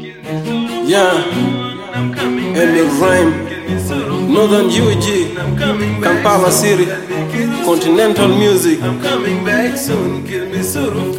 Yeah, and the rhyme. Northern UG, Kampala City, Continental Music. I'm coming back soon, give me phone.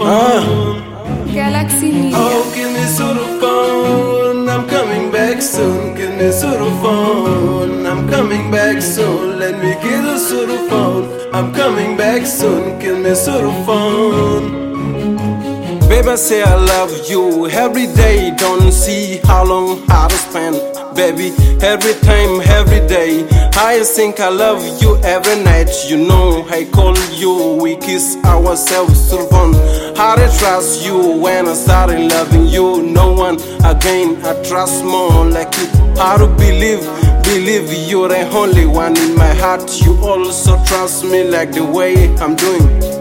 Galaxy Media. Oh, give me phone. I'm coming back soon, give me phone. I'm coming back soon, let me get a phone. I'm coming back soon, give me phone. Baby, I say I love you every day. Don't see how long I to spend, baby. Every time, every day. I think I love you every night. You know, I call you, we kiss ourselves through phone. How to trust you when I started loving you. No one again, I trust more like you. How to believe you're the only one in my heart. You also trust me like the way I'm doing.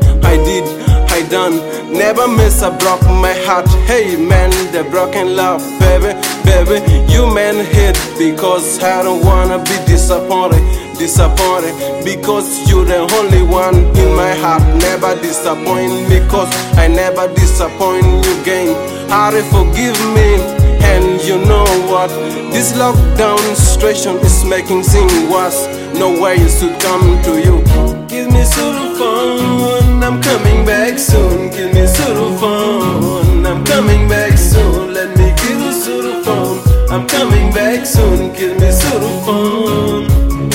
I done, never miss a broke my heart. Hey man, the broken love, baby, you man hate because I don't wanna be disappointed, because you're the only one in my heart. Never disappoint me, cause I never disappoint you again. How to forgive me, and you know what? This lockdown situation is making things worse. No way it should come to you. Give me phone, I'm coming back soon. Give me phone, I'm coming back soon. Let me get a phone. I'm coming back soon. Give me phone.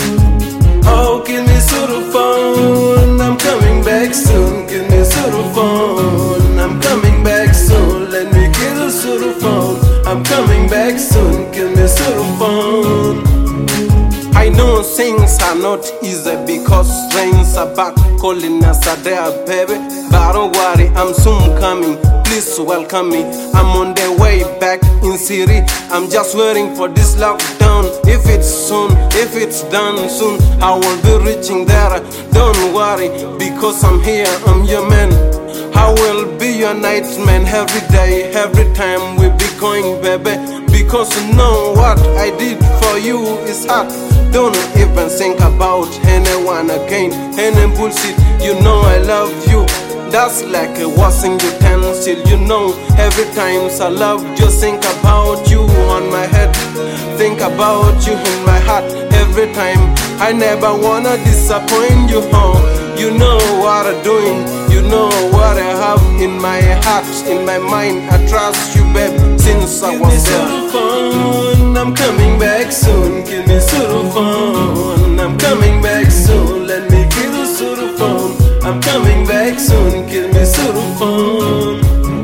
Oh, give me phone. I'm coming back soon. Give me phone. I'm coming back soon. Let me get a phone. I'm coming back soon. Give me phone. I know things are not easy because rains are back, calling us are there, baby. But don't worry, I'm soon coming. Please welcome me. I'm on the way back in city. I'm just waiting for this lockdown. If it's soon, if it's done soon, I will be reaching there. Don't worry, because I'm here, I'm your man. I will be your nightman every day, every time we be going, baby. Because you know what I did for you is hard. Don't even think about anyone again, any bullshit. You know I love you. That's like a washing utensil. You know every time I love you, think about you on my head, think about you in my heart. Every time I never wanna disappoint you. You know what I'm doing. You know what I have in my heart, in my mind. I trust you, babe, since I was there. Phone, I'm coming back soon. Give me phone. I'm coming back soon. Let me get a phone. I'm coming back soon. Give me phone.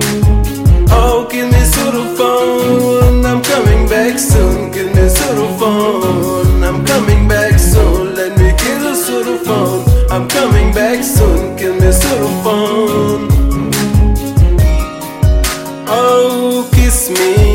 Oh, give me phone. I'm coming back soon. Give me phone. I'm coming back soon. Let me get a phone. I'm coming back soon. Give me phone. Oh, kiss me.